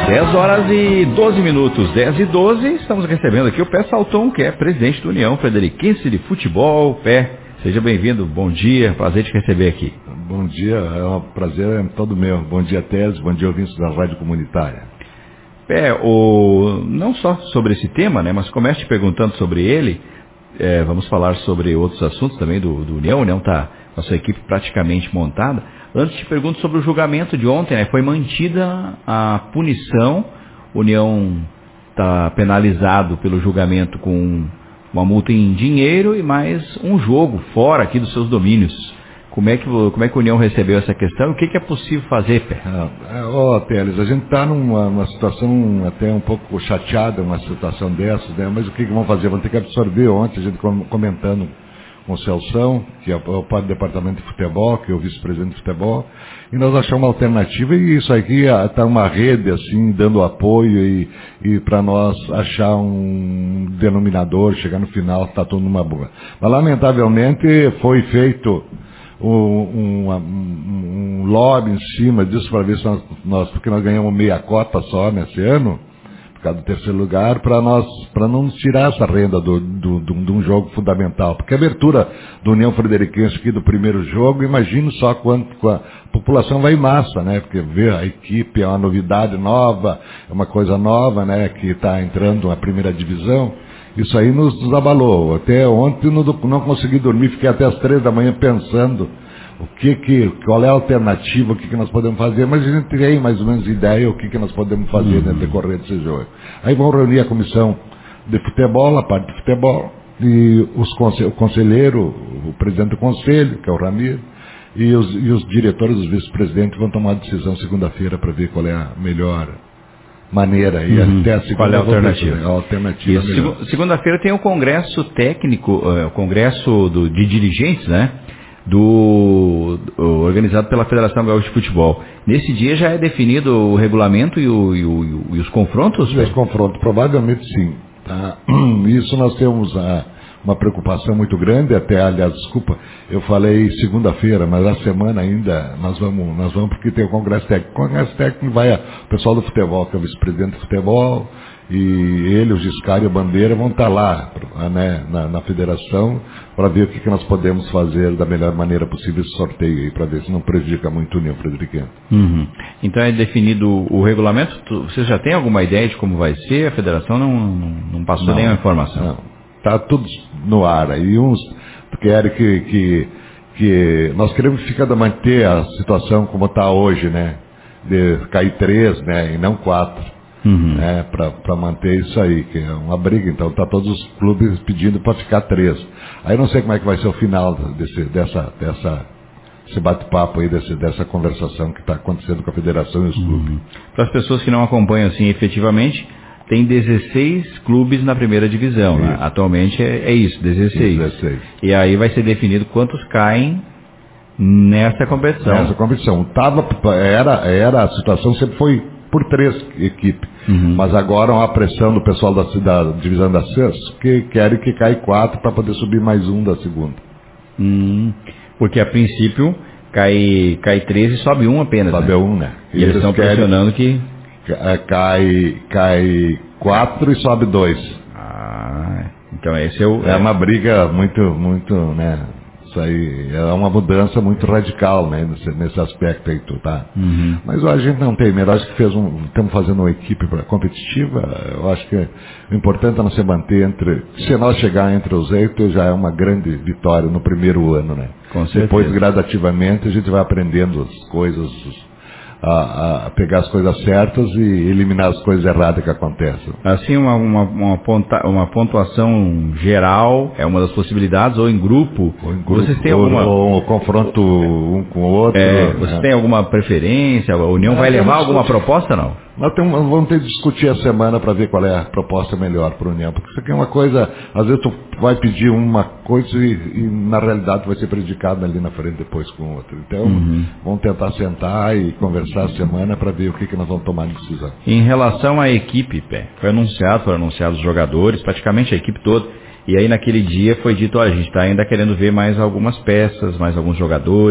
10 horas e 12 minutos, 10 e 12, estamos recebendo aqui o Pé Salton, que é presidente da União Frederiquense de Futebol. Pé, seja bem-vindo, bom dia, prazer te receber aqui. Bom dia, é um prazer todo meu. Bom dia, Tese, bom dia, ouvintes da Rádio Comunitária. Pé, não só sobre esse tema, né, mas comece te perguntando sobre ele, vamos falar sobre outros assuntos também do União. A União está com a sua equipe praticamente montada. Antes te pergunto sobre o julgamento de ontem, né? Foi mantida a punição, o União está penalizado pelo julgamento com uma multa em dinheiro e mais um jogo fora aqui dos seus domínios. Como é que a União recebeu essa questão e o que é possível fazer, Pé? Teles, a gente está numa situação até um pouco chateada, uma situação dessas, né? Mas o que vamos fazer? Vamos ter que absorver. Ontem a gente comentando com o Celção, que é o pai do departamento de futebol, que é o vice-presidente de futebol, e nós achamos uma alternativa, e isso aqui está uma rede assim, dando apoio, e para nós achar um denominador, chegar no final, está tudo numa boa. Mas lamentavelmente foi feito um lobby em cima disso para ver se porque nós ganhamos meia cota só nesse ano, por causa do terceiro lugar, para não tirar essa renda de um jogo fundamental. Porque a abertura do União Frederiquense aqui do primeiro jogo, imagino só quanto a população vai em massa, né? Porque ver a equipe é uma novidade nova, é uma coisa nova, né? Que está entrando na primeira divisão. Isso aí nos abalou. Até ontem não consegui dormir, fiquei até as 3 da manhã pensando qual é a alternativa, o que nós podemos fazer, mas a gente tem mais ou menos ideia o que nós podemos fazer no decorrer desse jogo. Aí vão reunir a comissão de futebol, a parte de futebol, e o conselheiro, o presidente do conselho, que é o Ramiro, e os diretores, os vice-presidentes vão tomar a decisão segunda-feira para ver qual é a melhor maneira e até a segunda. Qual é a alternativa? A alternativa. Segunda-feira tem o congresso técnico, o congresso de dirigentes, né? Organizado pela Federação Gaúcha de Futebol. Nesse dia já é definido o regulamento e os confrontos? Os confrontos, provavelmente sim. Tá? Isso nós temos uma preocupação muito grande, aliás, desculpa, eu falei segunda-feira, mas a semana ainda nós vamos porque tem o Congresso Técnico. O Congresso Técnico vai o pessoal do futebol, que é o vice-presidente do futebol, e ele, o Giscard e a Bandeira vão estar lá, né, na federação, para ver o que nós podemos fazer da melhor maneira possível esse sorteio aí, para ver se não prejudica muito o União Frederiquense. Então é definido o regulamento. Você já tem alguma ideia de como vai ser? A federação não passou nenhuma informação? Não. Está tudo no ar. E uns querem que nós queremos manter a situação como está hoje, né? De cair 3, né? E não 4. Né? Para manter isso aí, que é uma briga. Então está todos os clubes pedindo para ficar 3. Aí não sei como é que vai ser o final desse bate-papo aí, dessa conversação que está acontecendo com a federação e os clubes. Para as pessoas que não acompanham assim efetivamente, tem 16 clubes na primeira divisão, né? Atualmente é isso, 16. E aí vai ser definido quantos caem nessa competição. A situação sempre foi por 3 equipes. Mas agora uma pressão do pessoal da divisão da acesso que querem que caia 4 para poder subir mais um da segunda. Porque a princípio cai 3 e sobe 1 apenas. Sobe 1, né? E eles estão pressionando que cai 4 e sobe 2. Então esse é uma briga muito, né? Isso aí é uma mudança muito radical, né? Nesse aspecto aí, tá? Mas a gente não tem medo. Acho que estamos fazendo uma equipe competitiva. Eu acho que o importante é nós se manter se nós chegar entre os 8, já é uma grande vitória no primeiro ano, né? Com certeza. Depois, gradativamente, a gente vai aprendendo as coisas, a pegar as coisas certas e eliminar as coisas erradas que acontecem. Assim, uma pontuação geral é uma das possibilidades, ou em grupo. Vocês têm ou confronto um com o outro. Vocês têm alguma preferência? A União vai levar alguma proposta, não? Nós vamos ter que discutir a semana para ver qual é a proposta melhor para a União, porque isso aqui é uma coisa, às vezes tu vai pedir uma coisa e na realidade vai ser prejudicado ali na frente depois com outra. Então, vamos tentar sentar e conversar a semana para ver o que nós vamos tomar de decisão. Em relação à equipe, foram anunciados os jogadores, praticamente a equipe toda, e aí naquele dia foi dito, olha, a gente está ainda querendo ver mais algumas peças, mais alguns jogadores.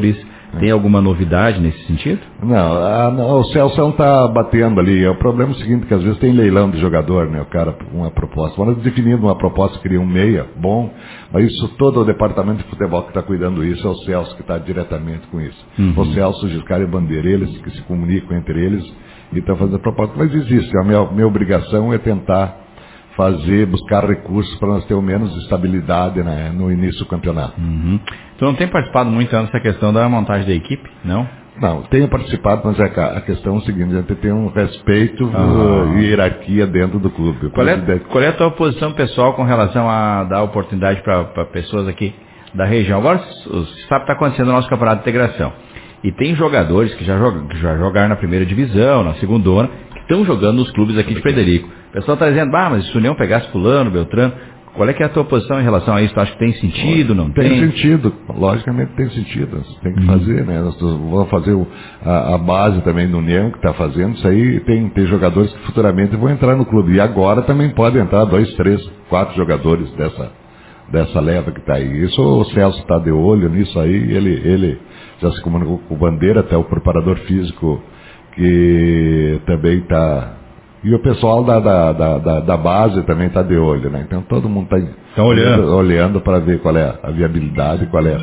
Tem alguma novidade nesse sentido? Não, o Celso está batendo ali. O problema é o seguinte, que às vezes tem leilão de jogador, né? O cara, uma proposta. Quando definindo uma proposta, cria um meia, bom, mas isso todo o departamento de futebol que está cuidando disso é o Celso que está diretamente com isso. O Celso, o Giscard e Bandeira, eles que se comunicam entre eles e estão fazendo a proposta. Mas existe, a minha obrigação é tentar buscar recursos para nós termos menos estabilidade, né, no início do campeonato. Tu não tem participado muito nessa questão da montagem da equipe, não? Não, tenho participado, mas a questão é o seguinte, a gente tem um respeito e hierarquia dentro do clube. Qual é a tua posição pessoal com relação a dar oportunidade para pessoas aqui da região? Agora, você sabe que está acontecendo o nosso campeonato de integração. E tem jogadores que já jogaram na primeira divisão, na segundona, que estão jogando nos clubes aqui de Frederico. O pessoal está dizendo, mas se o União pegasse fulano, Beltrano, qual é que é a tua posição em relação a isso? Tu acha que tem sentido, não tem? Tem sentido, logicamente tem sentido. Tem que fazer, né? Nós vamos fazer a base também do União, que está fazendo isso aí. Tem jogadores que futuramente vão entrar no clube. E agora também podem entrar 2, 3, 4 jogadores dessa leva que está aí. Isso o Celso está de olho nisso aí. Ele já se comunicou com o Bandeira, até o preparador físico, que também está... E o pessoal da base também está de olho, né? Então todo mundo está olhando para ver qual é a viabilidade,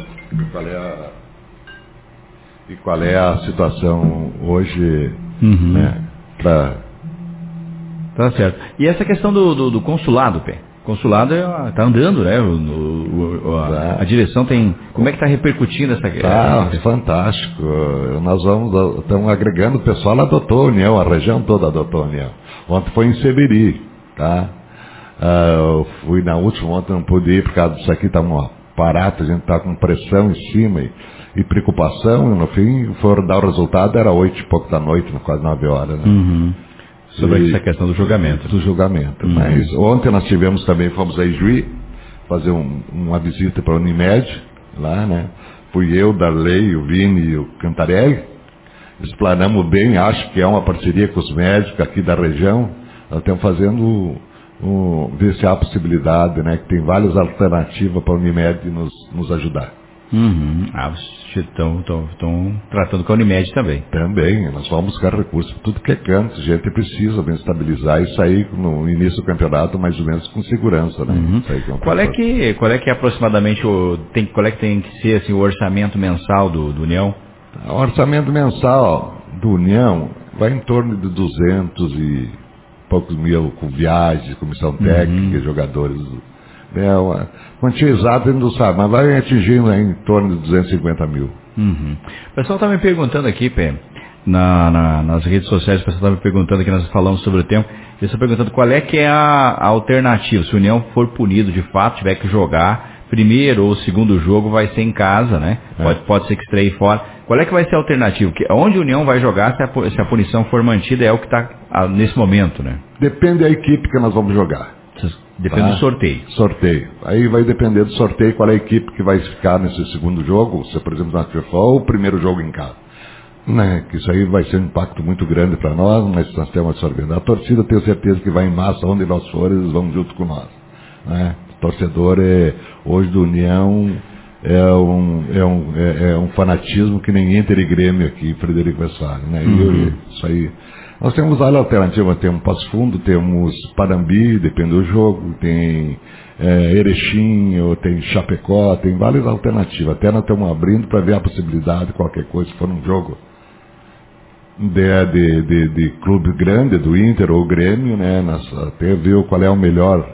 qual é a situação hoje, né? Tá certo. E essa questão do consulado, Pé? O consulado está andando, né? A direção tem... Como é que está repercutindo essa questão? Fantástico. Nós estamos agregando, o pessoal adotou a União, a região toda adotou a União. Ontem foi em Seberi, tá? Eu fui na última, ontem não pude ir, por causa disso aqui está um aparato, a gente está com pressão em cima e preocupação, e no fim, for dar o resultado, era 8 e pouco da noite, quase 9 horas, né? Sobre essa questão do julgamento. Mas ontem nós fomos a Ijuí, fazer uma visita para a Unimed, lá, né? Fui eu, Darley, o Vini e o Cantarelli. Explanamos bem, acho que é uma parceria com os médicos aqui da região. Nós estamos fazendo, ver se há possibilidade, né? Que tem várias alternativas para a Unimed nos ajudar. Estão tratando com a Unimed também. Também, nós vamos buscar recursos por tudo que é canto. A gente precisa bem estabilizar e sair no início do campeonato mais ou menos com segurança, né? Qual é que aproximadamente qual é que tem que ser assim, o orçamento mensal do União? O orçamento mensal do União vai em torno de 200 e poucos mil com viagens, comissão técnica, jogadores. Uma quantia exata a gente não sabe, mas vai atingindo em torno de 250 mil. O pessoal está me perguntando aqui, Pé, nas redes sociais, o pessoal está me perguntando que nós falamos sobre o tema, eles estão perguntando qual é que é a alternativa, se o União for punido de fato, tiver que jogar, primeiro ou segundo jogo vai ser em casa, né? Pode ser que estreie fora. Qual é que vai ser a alternativa? Onde a União vai jogar se a punição for mantida é o que está nesse momento, né? Depende da equipe que nós vamos jogar. Depende do sorteio. Sorteio. Aí vai depender do sorteio qual é a equipe que vai ficar nesse segundo jogo, se por exemplo na FIFA ou o primeiro jogo em casa. Né? Que isso aí vai ser um impacto muito grande para nós, mas nós temos absorvendo. A torcida tenho certeza que vai em massa, onde nós formos, eles vão junto com nós. Né? O torcedor hoje do União é um fanatismo que nem Inter e Grêmio aqui, Frederico Westphalen, né? Isso aí. Nós temos várias alternativas, temos Passo Fundo, temos Panambi, depende do jogo, tem Erechim, tem Chapecó, tem várias alternativas. Até nós estamos abrindo para ver a possibilidade de qualquer coisa, se for um jogo de clube grande, do Inter ou Grêmio, né? Nós até ver qual é o melhor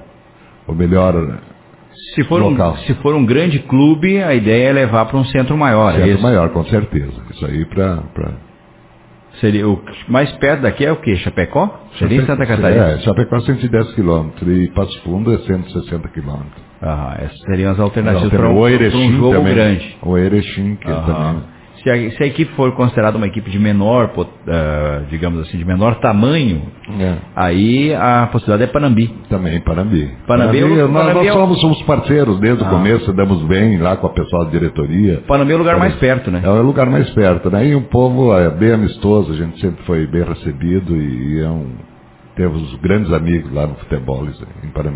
se for um grande clube, a ideia é levar para um centro maior. Maior, com certeza. Isso aí seria o mais perto daqui é o quê? Chapecó? Seria em Santa Catarina? Chapecó 110 quilômetros e Passo Fundo é 160 quilômetros. Essas seriam as alternativas para um jogo também, grande. O Erechim, que também... Se a equipe for considerada uma equipe de menor, digamos assim, de menor tamanho, aí a possibilidade é Panambi. Também, Panambi. Nós somos parceiros desde o começo, damos bem lá com a pessoal da diretoria. Panambi é o lugar mais perto, né? É o lugar mais perto, né? E o povo é bem amistoso, a gente sempre foi bem recebido e temos grandes amigos lá no futebol em Panambi.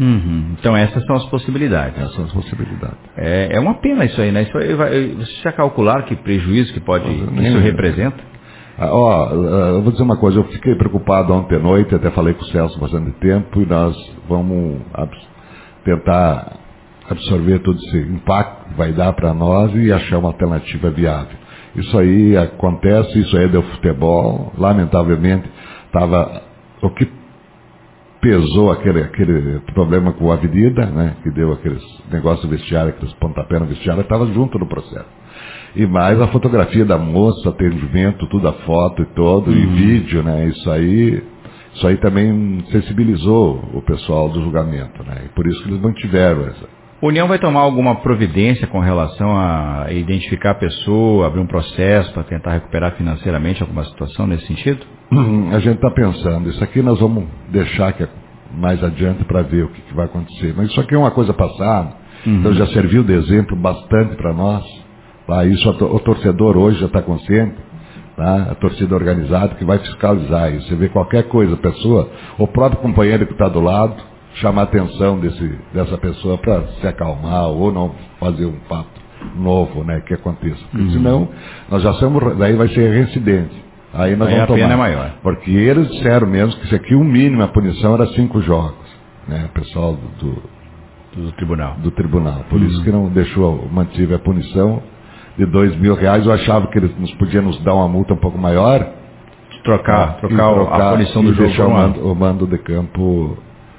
Então essas são as possibilidades. Essas são as possibilidades. É uma pena isso aí, né? Vocês já calcularam que prejuízo que isso representa? Eu vou dizer uma coisa, eu fiquei preocupado ontem à noite, até falei com o Celso bastante tempo, e nós vamos tentar absorver todo esse impacto que vai dar para nós e achar uma alternativa viável. Isso aí acontece, isso aí é do futebol, lamentavelmente, o que pesou aquele problema com a Avenida, né, que deu aqueles negócios vestiário, aqueles pontapé no vestiário, estava junto no processo. E mais a fotografia da moça, atendimento, tudo a foto e todo, e vídeo, né, isso aí também sensibilizou o pessoal do julgamento, né, e por isso que eles mantiveram essa. A União vai tomar alguma providência com relação a identificar a pessoa, abrir um processo para tentar recuperar financeiramente alguma situação nesse sentido? A gente está pensando, isso aqui nós vamos deixar mais adiante para ver o que vai acontecer. Mas isso aqui é uma coisa passada, então já serviu de exemplo bastante para nós. Tá? Isso o torcedor hoje já está consciente, tá? A torcida organizada que vai fiscalizar isso. Você vê qualquer coisa, o próprio companheiro que está do lado, chamar a atenção dessa pessoa para se acalmar ou não fazer um fato novo, né, que aconteça. Porque senão, nós já somos, daí vai ser reincidente. Aí nós vamos tomar. A pena é maior. Porque eles disseram mesmo que isso aqui, o mínimo, a punição era 5 jogos. Né, o pessoal do tribunal. Do tribunal. Por isso que não mantive a punição de R$2.000. Eu achava que eles podiam nos dar uma multa um pouco maior. Trocar a punição do jogo. Deixar o mando de campo.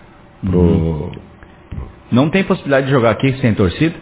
Não tem possibilidade de jogar aqui sem torcida?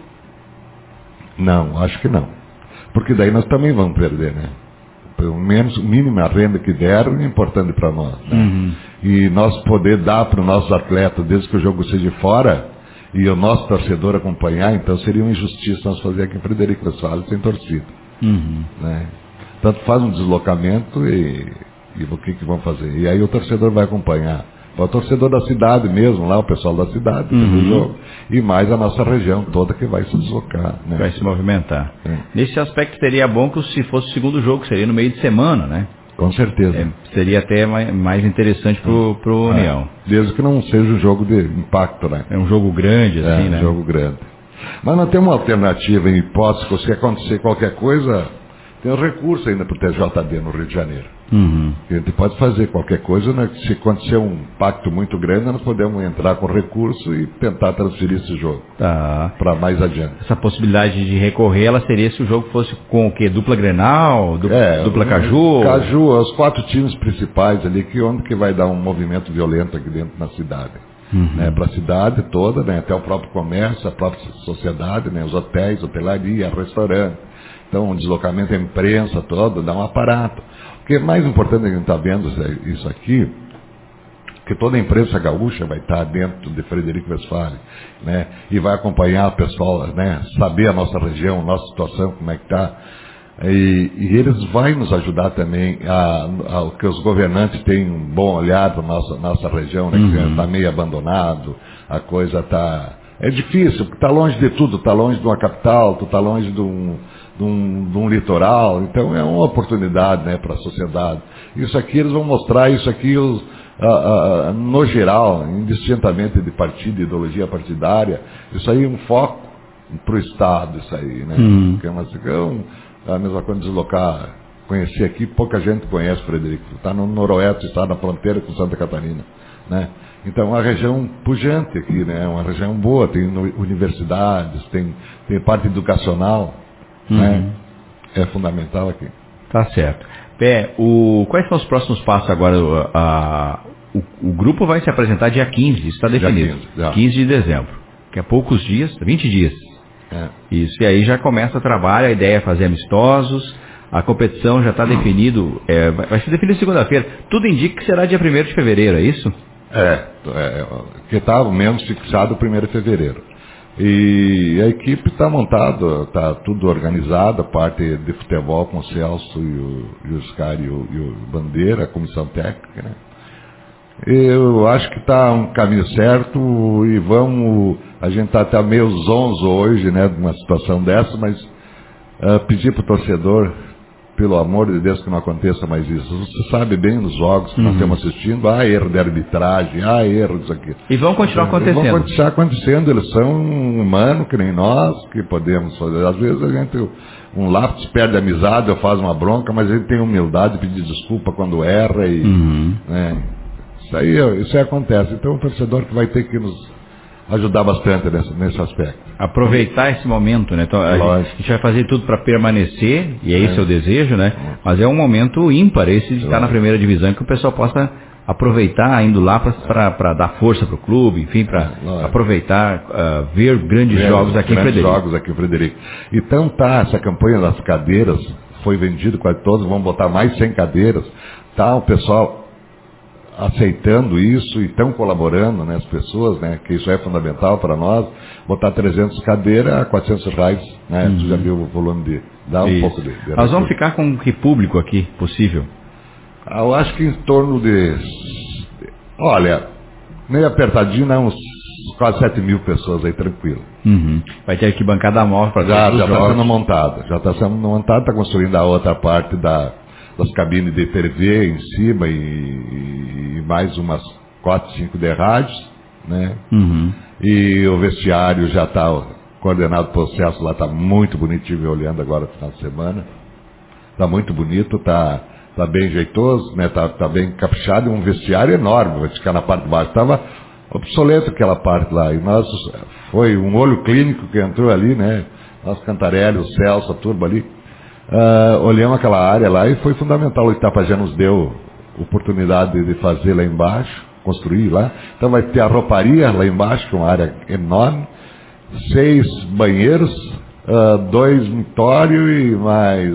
Não, acho que não. Porque daí nós também vamos perder, né? Pelo menos o mínimo a renda que deram é importante para nós. Né? E nós poder dar para os nossos atletas, desde que o jogo seja fora, e o nosso torcedor acompanhar, então seria uma injustiça nós fazer aqui em Frederico Westphalen sem torcida. Né? Tanto faz um deslocamento e o que vão fazer? E aí o torcedor vai acompanhar. O torcedor da cidade mesmo, lá o pessoal da cidade, do jogo, e mais a nossa região toda que vai se deslocar. Né? Vai se movimentar. Nesse aspecto seria bom que se fosse o segundo jogo, seria no meio de semana, né? Com certeza. Seria até mais interessante pro União. Desde que não seja um jogo de impacto, né? É um jogo grande, assim, né? É um jogo grande. Mas nós temos uma alternativa em hipótese, se acontecer qualquer coisa, tem um recurso ainda para o TJD no Rio de Janeiro. A gente pode fazer qualquer coisa, né? Se acontecer um impacto muito grande, nós podemos entrar com recurso e tentar transferir esse jogo para mais adiante. Essa possibilidade de recorrer, ela seria se o jogo fosse com o quê? Dupla Grenal? Dupla Caju? Caju, os 4 times principais ali, onde que vai dar um movimento violento aqui dentro na cidade. Né? Para a cidade toda, né? Até o próprio comércio, a própria sociedade, né? Os hotéis, hotelaria, restaurante. Então, o deslocamento da imprensa todo, dá um aparato. O que é mais importante que a gente está vendo isso aqui, que toda a imprensa gaúcha vai estar dentro de Frederico Westphalen, né? E vai acompanhar o pessoal, né? Saber a nossa região, nossa situação, como é que está. E eles vão nos ajudar também que os governantes tenham um bom olhar para a nossa região, né? Que está meio abandonado, a coisa está... É difícil, porque está longe de tudo, está longe de uma capital, está longe de um litoral, então é uma oportunidade, né, para a sociedade. Isso aqui eles vão mostrar, isso aqui no geral, indistintamente de partido, ideologia partidária, isso aí é um foco para o Estado, isso aí, né? Porque é a mesma coisa de deslocar, conhecer aqui, pouca gente conhece Frederico, está no noroeste, está na fronteira com Santa Catarina, né? Então, é uma região pujante aqui, né? Uma região boa, tem universidades, tem parte educacional, né? É fundamental aqui. Tá certo. Quais são os próximos passos agora? O grupo vai se apresentar dia 15, isso está definido. 15 de dezembro. Daqui a poucos dias, 20 dias. Isso, e aí já começa o trabalho, a ideia é fazer amistosos, a competição já está definido, vai ser definido segunda-feira. Tudo indica que será dia 1º de fevereiro, é isso? Que está menos fixado 1º de fevereiro. E a equipe está montada, está tudo organizado, a parte de futebol com o Celso e o Oscar e o Bandeira, a comissão técnica, né? Eu acho que está um caminho certo e a gente está até meio zonzo hoje, né, numa situação dessa, mas pedir para o torcedor pelo amor de Deus que não aconteça mais isso. Você sabe bem nos jogos que nós estamos assistindo, erro de arbitragem, erro disso aqui. E vão continuar acontecendo. Vão continuar acontecendo, eles são humanos que nem nós, que podemos fazer. Às vezes a gente, um lápis perde a amizade, ou faz uma bronca, mas ele tem humildade de pedir desculpa quando erra e... Né, isso aí acontece. Então o torcedor que vai ter que nos ajudar bastante nesse aspecto. Aproveitar esse momento, né? Então, a gente vai fazer tudo para permanecer, e esse é o desejo, né? Mas é um momento ímpar esse de estar na primeira divisão, que o pessoal possa aproveitar, indo lá para dar força para o clube, enfim, para aproveitar, ver grandes jogos aqui em Frederico. Então essa campanha das cadeiras, foi vendido quase todas, vamos botar mais 100 cadeiras, o pessoal aceitando isso e estão colaborando, né, as pessoas, né, que isso é fundamental para nós. Botar 300 cadeiras a R$400, né, tu já viu o volume de... Dá um pouco de nós vamos ficar com que público aqui possível? Eu acho que em torno de... Olha, meio apertadinho, né, uns quase 7 mil pessoas aí, tranquilo. Vai ter arquibancada móvel para já está sendo montada. Já está sendo montada, está construindo a outra parte das cabines de TV em cima e mais umas 4, 5 de rádios, né? E o vestiário já está coordenado o processo lá, está muito bonito, estive olhando agora no final de semana. Está muito bonito, está bem jeitoso, né? Tá bem caprichado, e um vestiário enorme, vai ficar na parte de baixo. Estava obsoleto aquela parte lá, e foi um olho clínico que entrou ali, né? Nós Cantarelli, o Celso, a turma ali. Olhamos aquela área lá e foi fundamental. O Itapajé nos deu oportunidade de fazer lá embaixo, construir lá. Então vai ter a rouparia lá embaixo, que é uma área enorme, 6 banheiros, 2 mitórios e mais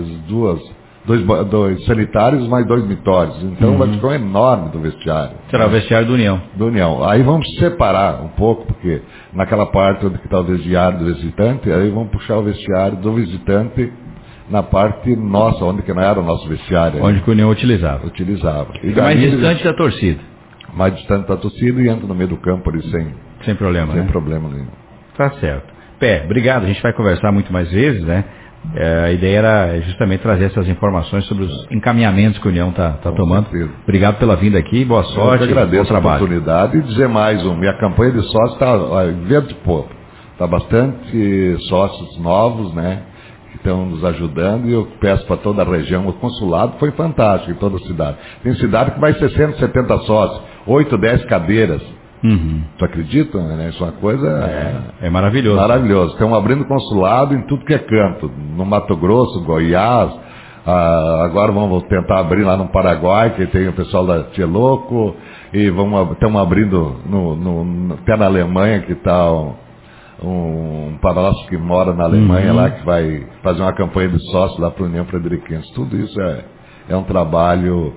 2 sanitários, mais 2 mitórios. Então vai ficar um enorme do vestiário. Será o vestiário do União. Do União. Aí vamos separar um pouco, porque naquela parte onde está o vestiário do visitante, aí vamos puxar o vestiário do visitante na parte nossa, onde que não era o nosso vestiário. Onde que o União utilizava. E mais distante da torcida. Mais distante da torcida e entra no meio do campo ali sem problema, sem problema nenhum. Tá certo. Obrigado. A gente vai conversar muito mais vezes, né? A ideia era justamente trazer essas informações sobre os encaminhamentos que a União está tomando. Certeza. Obrigado pela vinda aqui, boa sorte. Eu agradeço a oportunidade e dizer mais minha campanha de sócios está verde pouco. Está bastante sócios novos, né? Estão nos ajudando, e eu peço para toda a região. O consulado foi fantástico em toda a cidade. Tem cidade que vai 60, 70 sócios, 8, 10 cadeiras. Tu acredita? Né? Isso é uma coisa... É maravilhoso. Maravilhoso. Estão abrindo consulado em tudo que é canto. No Mato Grosso, Goiás, agora vamos tentar abrir lá no Paraguai, que tem o pessoal da Tia Louco, e estamos abrindo até na Alemanha, que está... um padrasto que mora na Alemanha lá, que vai fazer uma campanha de sócio lá para a União Frederiquense. Tudo isso é um trabalho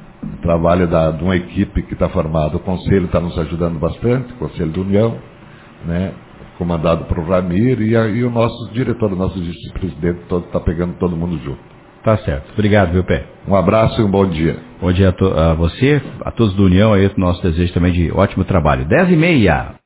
de uma equipe que está formada. O Conselho está nos ajudando bastante, o Conselho da União, né, comandado por Ramiro, e o nosso diretor, o nosso vice-presidente, está pegando todo mundo junto. Tá certo. Obrigado, viu, Pé? Um abraço e um bom dia. Bom dia a você, a todos da União, aí o nosso desejo também de ótimo trabalho. 10h30.